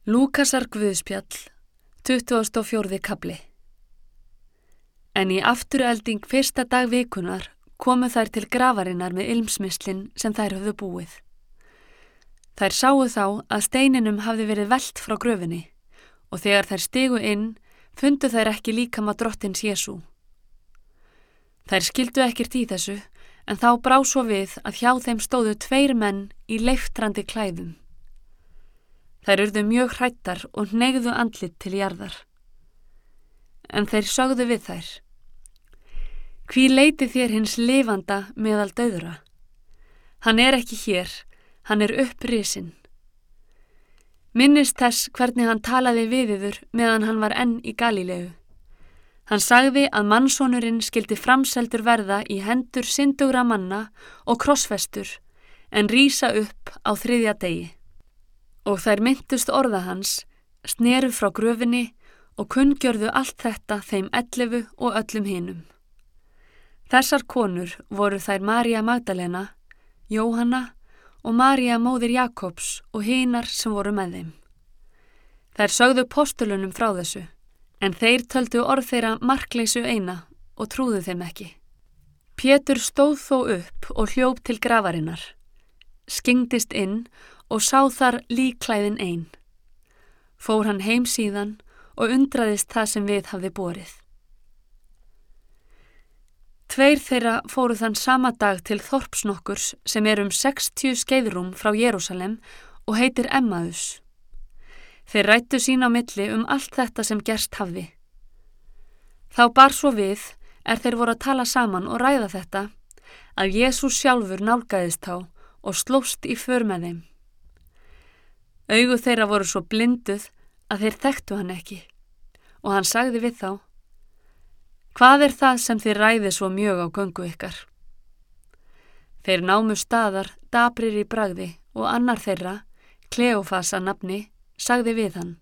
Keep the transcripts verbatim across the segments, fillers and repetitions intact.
Lúkasar guðspjall, tuttugasti og fjórði kafli. En í afturelding fyrsta dag vikunar komu þær til grafarinnar með ilmsmislin sem þær höfðu búið. Þær sáu þá að steininum hafði verið velt frá gröfinni og þegar þær stigu inn fundu þær ekki líkama drottins Jesú. Þær skildu ekkert í þessu en þá brá svo við að hjá þeim stóðu tveir menn í leiftrandi klæðum. Þær urðu mjög hrættar og hneigðu andlit til jarðar. En þeir sögðu við þær: Hví leitið þér hins lifanda meðal dauðra? Hann er ekki hér, hann er upprisinn. Minnist þess hvernig hann talaði við yður meðan hann var enn í Galíleu. Hann sagði að mannsonurinn skyldi framseldur verða í hendur syndugra manna og krossfestur, en rísa upp á þriðja degi. Og þær minntust orða hans, sneru frá gröfinni og kunngjörðu allt þetta þeim ellefu og öllum hinum. Þessar konur voru þær María Magdalena, Jóhanna og María móðir Jakobs og hinar sem voru með þeim. Þær sögðu postulunum frá þessu, en þeir töldu orð þeirra markleysu eina og trúðu þeim ekki. Pétur stóð þó upp og hljóp til grafarinnar, skyggndist inn og sá þar líkklæðin ein. Fór hann heim síðan og undraðist það sem við hafði borið. Tveir þeirra fóru þann sama dag til þorps nokkurs sem er um sextíu skeiðrúm frá Jerúsalem og heitir Emmaus. Þeir ræddu sín á milli um allt þetta sem gerst hafði. Þá bar svo við, er þeir voru að tala saman og ræða þetta, að Jesús sjálfur nálgaðist þá og slóst í för með þeim. Augu þeirra voru svo blinduð að þeir þekktu hann ekki og hann sagði við þá: Hvað er það sem þið ræðið svo mjög á göngu ykkar? Þeir námu staðar daprir í bragði og annar þeirra, Kleófas að nafni, sagði við hann: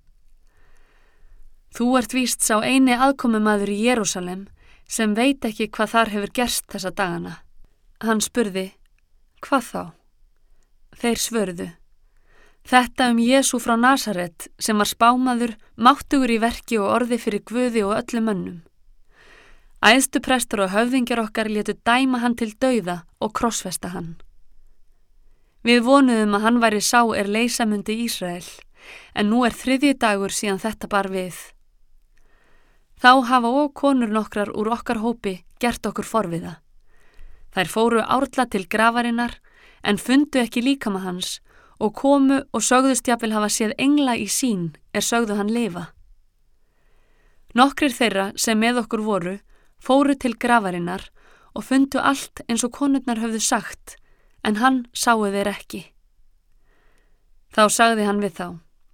Þú ert víst sá eini aðkomumaður í Jerúsalem sem veit ekki hvað þar hefur gerst þessa dagana. Hann spurði: Hvað þá? Þeir svörðu: Þetta um Jesú frá Nasaret sem var spámaður, máttugur í verki og orði fyrir Guði og öllum mönnum. Æðstu prestar og höfðingjar okkar létu dæma hann til dauða og krossfesta hann. Við vonuðum að hann væri sá er leysa mundi Ísrael, en nú er þriðji dagur síðan þetta bar við. Þá hafa og konur nokkrar úr okkar hópi gert okkur forviða. Þær fóru árla til grafarinnar, en fundu ekki líkama hans og komu og sögðust jafnvel hafa séð engla í sín er sögðu hann lifa. Nokkrir þeirra sem með okkur voru fóru til grafarinnar og fundu allt eins og konurnar höfðu sagt, en hann sáu þeir ekki. Þá sagði hann við þá: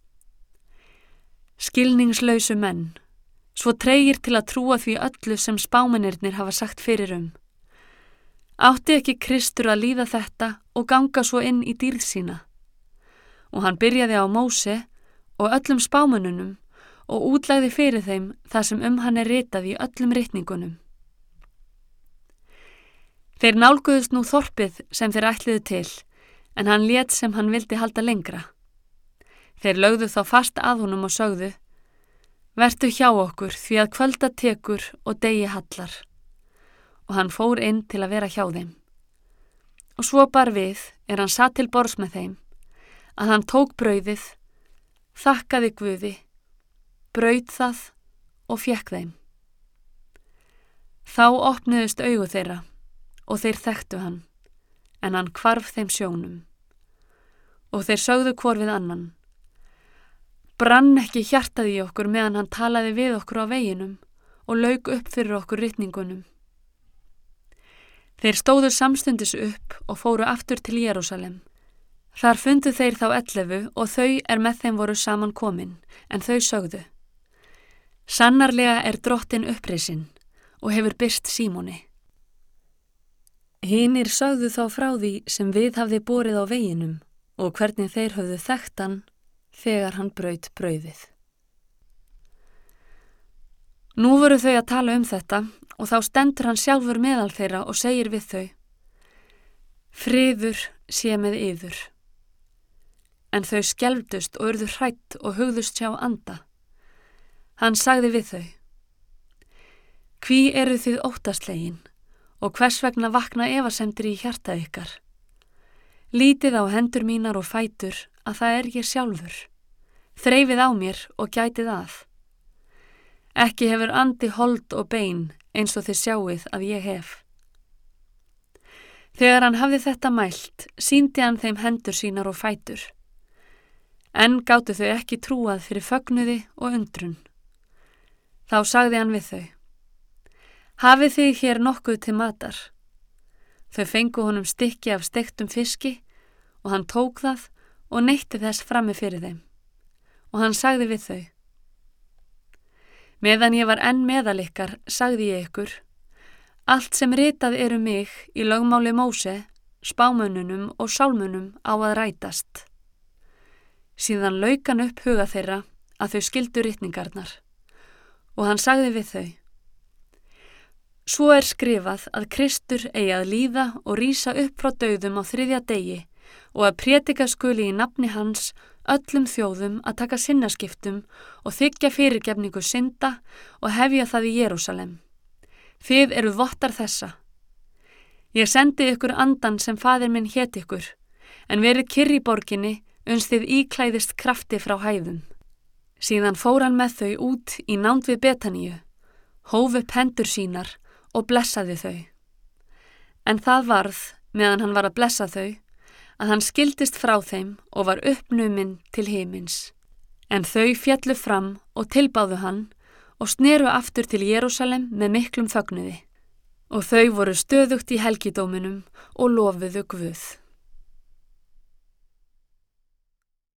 Skilningslausu menn, svo tregir til að trúa því öllu sem spámennirnir hafa sagt fyrir um. Átti ekki Kristur að líða þetta og ganga svo inn í dýrð sína? Og hann byrjaði á Móse og öllum spámönnunum og útlagði fyrir þeim það sem um hann er ritað í öllum ritningunum. Þeir nálguðust nú þorpið sem þeir ætluðu til, en hann lét sem hann vildi halda lengra. Þeir lögðu þá fast að honum og sögðu: Vertu hjá okkur því að kvölda tekur og degi hallar. Og hann fór inn til að vera hjá þeim. Og svo bar við, er hann satt til borðs með þeim, að hann tók brauðið, þakkaði Guði, braut það og fékk þeim. Þá opnuðust augu þeirra og þeir þekktu hann, en hann hvarf þeim sjónum. Og þeir sögðu hvor við annan: Brann ekki hjartað í okkur meðan hann talaði við okkur á veginum og lauk upp fyrir okkur ritningunum. Þeir stóðu samstundis upp og fóru aftur til Jerúsalem. Þar fundu þeir þá ellefu og þau er með þeim voru saman komin, en þau sögðu: Sannarlega er Drottinn upprisinn og hefur birst Símoni. Hinir sögðu þá frá því sem við hafði borið á veginum og hvernig þeir höfðu þekkt hann þegar hann braut brauðið. Nú voru þau að tala um þetta og þá stendur hann sjálfur meðal þeirra og segir við þau: Friður sé með yður. en þau skelfdust og urðu hrædd og hugðust sjá anda. Hann sagði við þau: Hví eru þið óttaslegin og hvers vegna vakna efasemdir í hjarta ykkar? Lítið á hendur mínar og fætur að það er ég sjálfur. Þreifið á mér og gætið að. Ekki hefur andi hold og bein eins og þið sjáið að ég hef. Þegar hann hafði þetta mælt, sýndi hann þeim hendur sínar og fætur. En gátu þau ekki trúað fyrir fögnuði og undrun. Þá sagði hann við þau: Hafið þið hér nokkuð til matar? Þau fengu honum stykki af steiktum fiski og hann tók það og neytti þess frammi fyrir þeim. Og hann sagði við þau: Meðan ég var enn meðal ykkar, sagði ég ykkur: Allt sem ritað eru mig í lögmáli Móse, spámönnunum og sálmunum á að rætast. Síðan lauk hann upp huga þeirra að þau skildu ritningarnar. Og hann sagði við þau: Svo er skrifað að Kristur eigi að líða og rísa upp frá dauðum á þriðja degi og að prédika skuli í nafni hans öllum þjóðum að taka sinnaskiptum og þiggja fyrirgefningu synda og hefja það í Jerúsalem. Þið eru vottar þessa. Ég sendi ykkur andan sem faðir minn hét ykkur, en verið kyrr í borginni uns þið íklæðist krafti frá hæðum. Síðan fór hann með þau út í nánd við Betaníu, hóf upp hendur sínar og blessaði þau. En það varð, meðan hann var að blessa þau, að hann skildist frá þeim og var uppnuminn til himins. En þau fjallu fram og tilbáðu hann og sneru aftur til Jerúsalem með miklum fögnuði. Og þau voru stöðugt í helgidóminum og lofuðu Guð.